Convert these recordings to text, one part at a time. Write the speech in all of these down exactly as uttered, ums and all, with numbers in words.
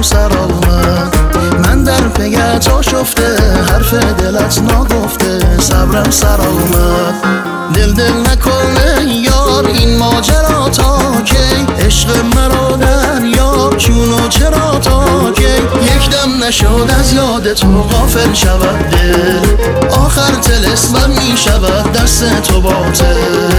سر آمد. من در پیت آشفته حرف دلت نگفته صبرم سر آمد. دل دل نکنه یار این ماجرا تا کی، عشق مرا دریا چونو چرا تا کی. یک دم نشد از یاد تو غافل شود دل، آخر طلسمم می شود دست تو باطل.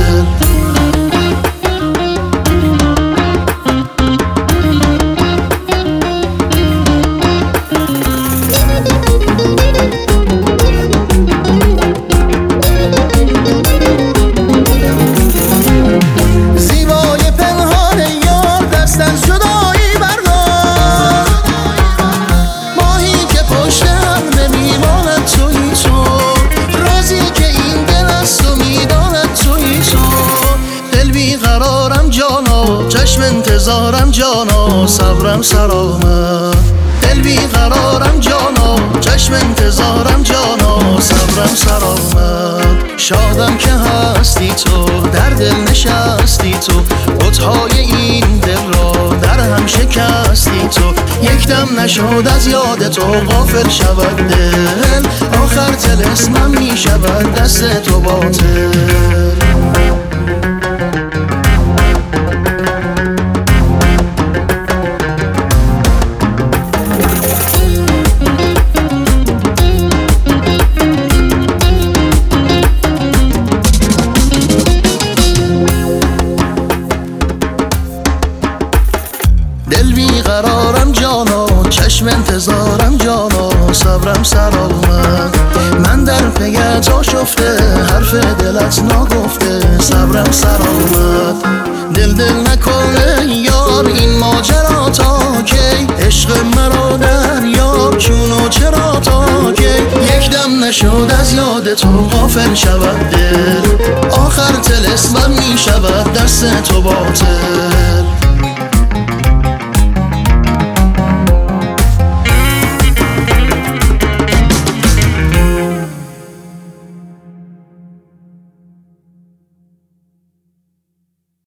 چشم انتظارم جانا صبرم سر آمد. دل بیقرارم جانا چشم انتظارم جانا صبرم سر آمد. شادم که هستی تو در دل نشستی تو، بت‌های این دل را در هم شکستی تو. یک دم نشد از یاد تو غافل شود دل، آخر طلسمم می شود دست تو باطل. دل بیقرارم جانا چشم انتظارم جانا صبرم سر آمد. من در پیت آشفته حرف دلت نگفته صبرم سر آمد. دل دل نکنه یار این ماجرا تا کی، عشق مرا دریا چونو چرا تا کی. یک دم نشد از یاد تو غافل شود دل، آخر طلسمم می شود دست تو باطل.